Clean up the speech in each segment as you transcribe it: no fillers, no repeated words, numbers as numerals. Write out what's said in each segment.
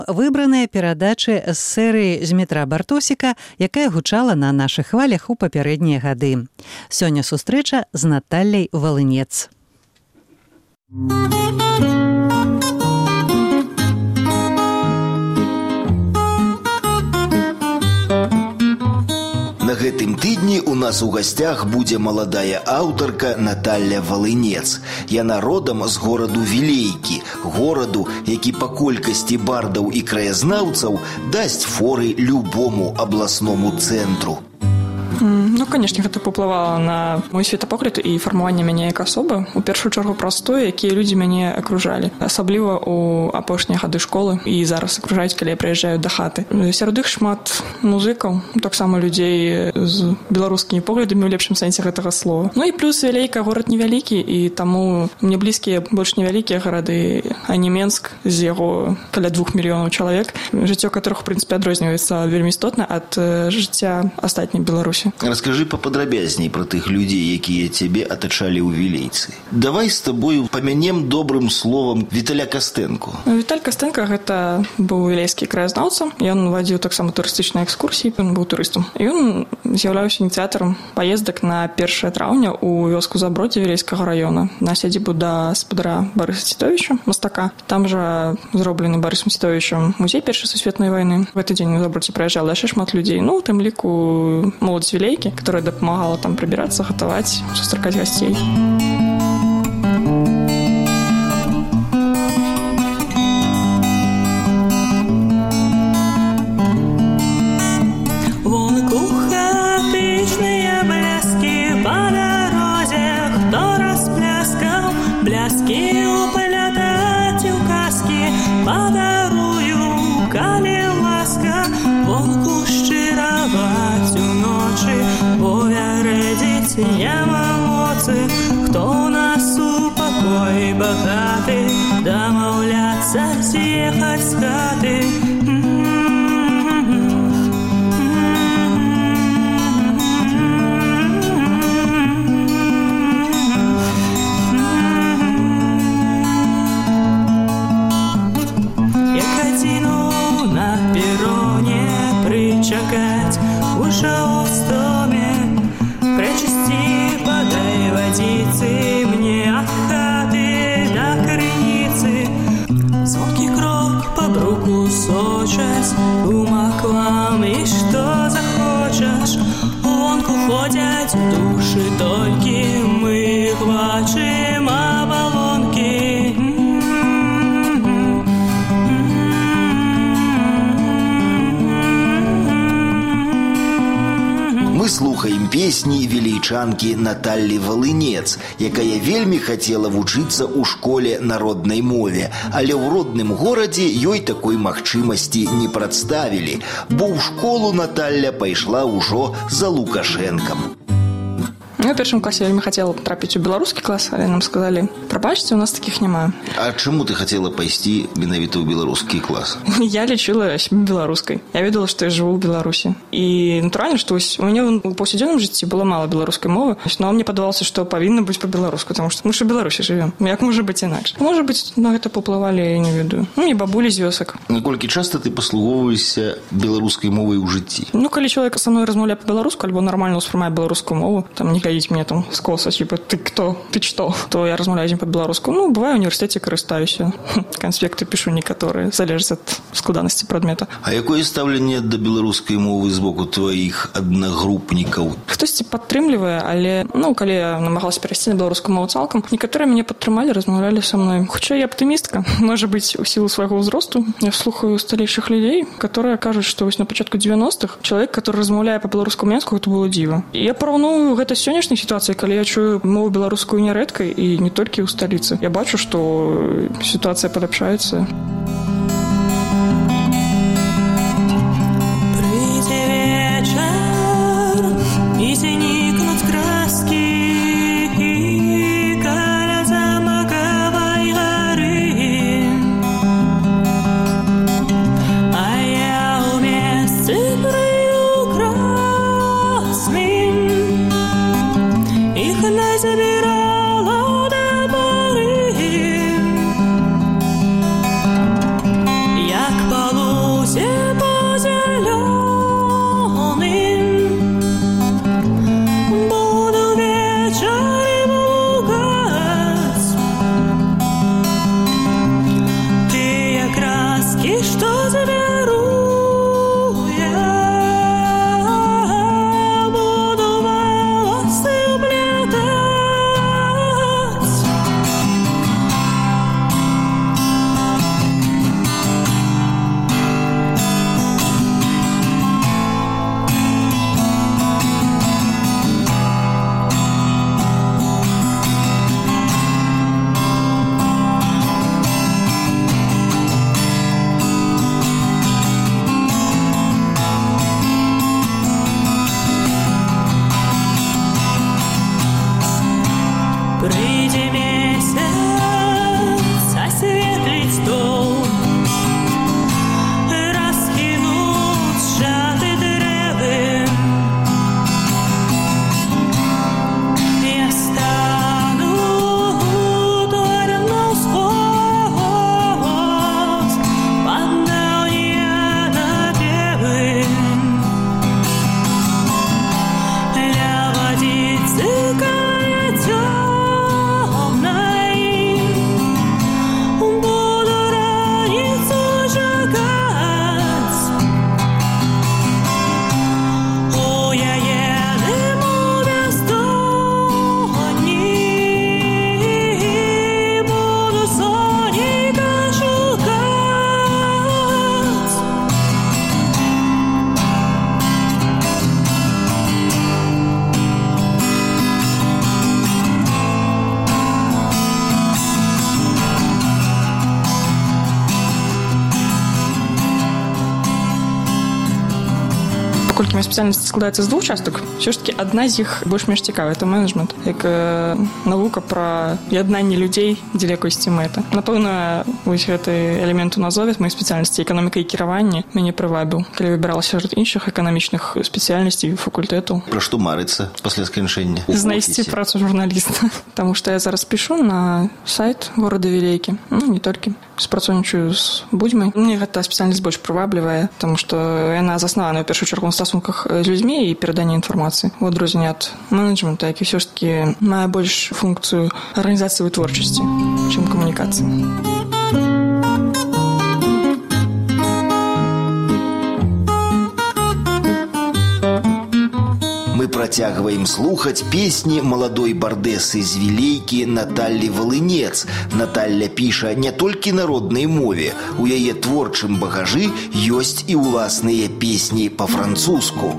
Выбраныя перадачы з серыі Змітра Бартосіка, якая гучала на нашых хвалях у папярэднія гады. Сёння сустрэча з Наталляй Валынец. На гэтым тыдні у нас у гасцях будзе маладая аўтарка Наталля Валынец. Яна родам з гораду Вілейкі, гораду, які па колькасці бардаў і краязнаўцаў дасць форы любому абласному цэнтру. Ну, конечно, гэта паўплывала на мой светапогляд і фармаванне мяне як асобы. У першую чаргу праз тое, якія людзі мяне акружалі. Асабліва ў апошнія гады школы і зараз акружаюць, калі я прыязджаю да хаты. Сярод іх шмат музыкаў, таксама людзей з беларускімі поглядамі ў лепшым сэнсе гэтага слова. Ну і плюс Вілейка горад невялікі, і таму мне блізкія больш невялікія гарады, а не Менск з яго каля 2 мільёнаў чалавек, жыццё которых, у прынцыпе, адрозніваецца вельмі істотна ад жыцця астатняй Беларусі. Расскажи поподробязней про тых людей, якія цябе атачалі ў Вілейцы. Давай з тобою памянем добрым словам Віталя Кастэнку. Віталь Кастэнка гэта быў вілейскі краязнаўца. Ён вадзіў таксама турыстычныя экскурсіі, ён быў турыстам. Ён з'яўляўся ініцыятарам паездак на 1 траўня ў вёску Забродзе Вілейскага раёна на сядзібу да спадара Барыса Цітовіча, мастака. Там жа зроблены Барысам Цітовічам музей Першай сусветнай вайны. В гэты дзень у Забродзе прыязджала яшчэ шмат людзей. Ну, у тым ліку моладзь Вілейкі, которая дапамагала там прыбірацца, гатаваць, сустракаць гасцей. Хто нас у пакоі багаты, дамаўляцца з'ехаць з хаты. Як адзіну на пероне прычакаць ужо ў стоме, прычысці подай водицы мне от хаты до крыніцы. Звонкий крок по бруку сочаць, ума к вам і што захочаш. Вонку ходять души, толькі мы бачым абалонкі. Мы слухаем песні вілейчанкі Наталлі Валынец, якая вельмі хацела вучыцца ў школе народнай мове, але ў родным горадзе ёй такой магчымасці не прадставілі, бо ў школу Наталля пайшла ўжо за Лукашэнкам. Я ў першым класе вельмі хацела трапіць у беларускі клас, але нам сказалі: прабачце, у нас такіх няма. А чаму ты хацела пайсці менавіта ў беларускі клас? Я лічыла сябе беларускай. Я ведала, што я жыву ў Беларусі. І натуральна, што у мяне ў паўсядзённым жыцці было мала беларускай мовы, но мне падавалася, што павінна быць па-беларуску, таму што мы ж у Беларусі жывём. Як можа быць інакш? Можа быць, на гэта паўплывалі, я не ведаю. Ну, і бабулі з вёсак. Наколькі часта ты паслугоўваешся беларускай мовай у жыцці? Ну, калі чалавек са мной размаўляе па-беларуску альбо нармальна ўспрымае беларускую мову, там не глядзіць мне там скоса, типа, ты кто, ты что, то я размаўляю з ім па-беларуску. Ну, бывае, ў універсітэце карыстаюся. Канспекты пішу некаторыя, залежыць ад складанасці прадмета. А якое стаўленне да беларускай мовы з боку тваіх аднагрупнікаў? Хтосьці падтрымлівае, але, ну, калі я намагалася перайсці на беларускую мову цалкам, некаторыя мяне падтрымалі, размаўлялі са мной. Хутчэй я аптымістка. Можа быць, у сілу свайго ўзросту я слухаю сталейшых людзей, которые кажуць, што вось на пачатку 90-х чалавек, который размаўляе па-беларуску менску, гэта было дзіва. І я параўную гэта з сённяшняй сітуацыяй, калі я чую мову беларускую нярэдка і не толькі ў сталіцы. Я бачу, што сітуацыя паляпшаецца. Прыйдзе вечар і знікнуць краскі каля замакавай гары, а я ў месцы прекрасным іх назабірала да пары. и что заберу я, буду волосы уплетать. Прийди месяц, осветлить стол, раскинуть сжаты древи. Я стану дорно сквозь поддавние напевы. Для водицы каятёв Паколькі моя спецыяльнасць складаецца з двух частак, ўсё ж такі адна з іх больш-менш цікавая, это менеджмент, як навука пра яднанне людзей дзеля якосці мэты. Напэўна, вось гэты элемент у назове моей спецыяльнасці эканоміка і кіраванне мяне прывабіў, калі выбіралася сярод іншых эканамічных спецыяльнасцей факультэту. Пра што марыцца пасля сканчэння? Знайсці працу журналіста, таму што я зараз пішу на сайт горада Вілейкі, ну не толькі. Спрацоўнічаю з будзьмай. Мне гэта спецыяльнасць больш прываблівая, таму што яна заснавана ў першую чаргу на стасунках з людзьмі і пераданне інфармацыі. У адрозненне ад менеджмента, які ўсё ж такі мае больш функцыю арганізацыі вытворчасці, чым камунікацыі. Мы працягваем слухаць песні маладой бардэсы з Вілейкі Наталлі Валынец. Наталля піша не толькі на роднай мове. У яе творчым багажы ёсць і ўласныя песні па-французску.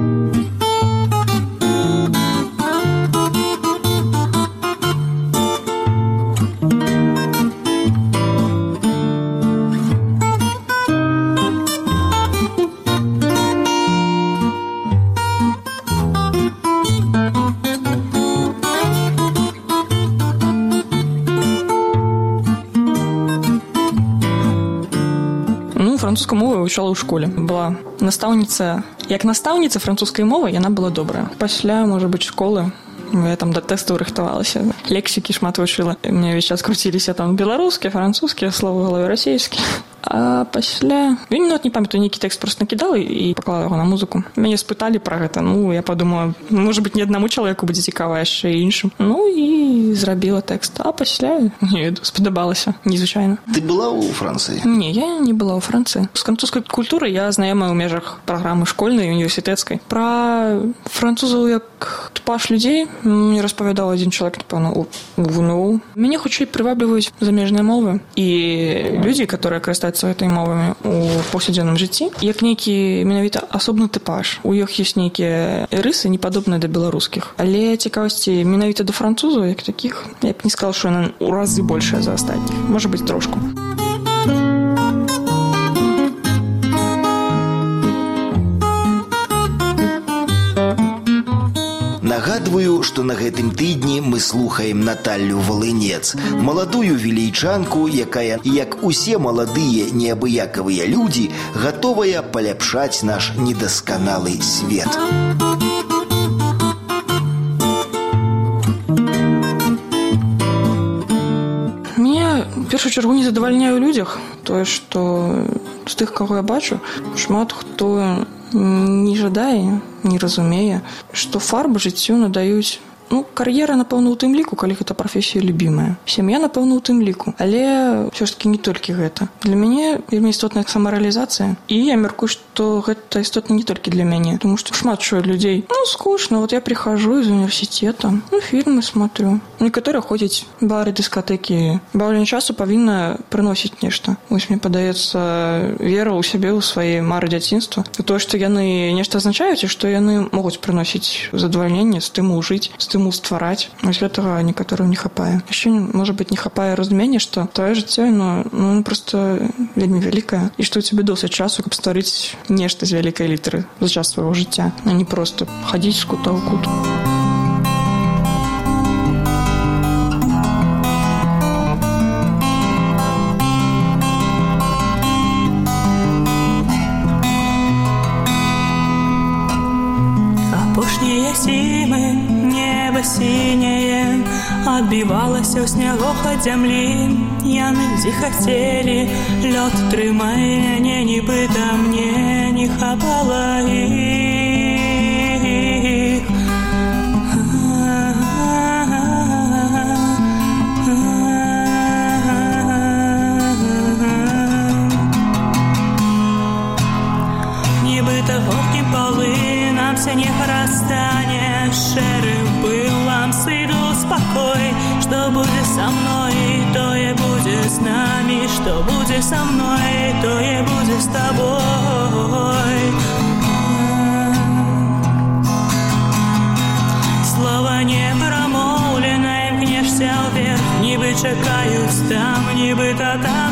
Французскую мову вывучала ў школе. Была настаўніца, як настаўніца французскай мовы, яна была добрая. Пасля, можа быць, школы я там да тэстаў рыхтавалася, лексікі шмат вучыла. Мне весь час круціліся там беларускія, французскія словы, галаве расійскія. А пасля... Я не памятаю, нейкі тэкст просто накідала і паклала яго на музыку. Мяне спыталі пра гэта. Ну, я падумала, можа быць, не аднаму чалавеку будзе цікава, яшчэ і іншым. Ну, і зрабіла тэкст. А пасля, не веду, спадабалася. Незвычайна. Ты была ў Францыі? Не, я не была ў Францыі. З французскай культурай я знаёмая ў межах праграмы школьнай і універсітэцкай. Пра французаў як тупаш людзей мне распавядаў адзін чалавек, напэўна, у ВНУ. Мяне хутчэй прывабліваюць замежныя мовы і людзі, которые карыстаюцца этой мовамі у паўсядзённым жыцці, як нейкі менавіта асобны тыпаж. У іх ёсць нейкія рысы, не падобныя да беларускіх. Але цікавасці менавіта да французаў, як такіх, я б не сказала, што яна ў разы большая за астатніх. Можа быць, трошку. Нагадваю, што на гэтым тыдні мы слухаем Наталлю Валынец, маладую вілейчанку, якая, як усе маладыя неабыякавыя людзі, гатовая паляпшаць наш недасканалы свет. Мне в першую чаргу не задавальняе ў людзях тое, што з тых, каго я бачу, шмат хто не жадае, не разумее, што фарбы жыццю надаюць кар'ера, напэўна, у тым ліку, калі гэта прафесія любімая. Сям'я, напэўна, у тым ліку. Але ўсё ж таки не толькі гэта. Для мяне вельмі істотная самарэалізацыя. І я мяркую, што гэта істотна не толькі для мяне. Тому што шмат чуе людзей. Скучно, я прихожу из университета, фильмы смотрю. Некаторыя ходзяць бары, дыскатэкі. Баўленне часу павінна прыносіць нешта. Вось мне падаецца вера ў сябе, ў свае мары дзяцінства. Тое, што яны нешта азначаюць, і што яны могуць прыносіць задавальненне, стымул жыць, стымул ствараць. Вось гэтага некаторым не хапае. Яшчэ, можа быць, не хапае разумення, што твоё жыццё, проста вельмі вялікае. І што ў цябе досыць часу, каб стварыць нешта з вялікай літары за час свайго жыцця, а не проста ходить с кута в кут. Апошнія зімы, неба сіняе, адбівалася ў снягох ад зямлі. Яны зіхацелі, лёд трымае мяне, нібыта мне не хапала іх. Нібыта горкім полынам снег растане, шэрым пылам сыйду спакой. Што будзе са мной, тое будзе з намі, што будзе са мной, тое будзе з табой. Слова не прамоўленае, імкнешся ўверх, нібы чакаюць там, нібыта там.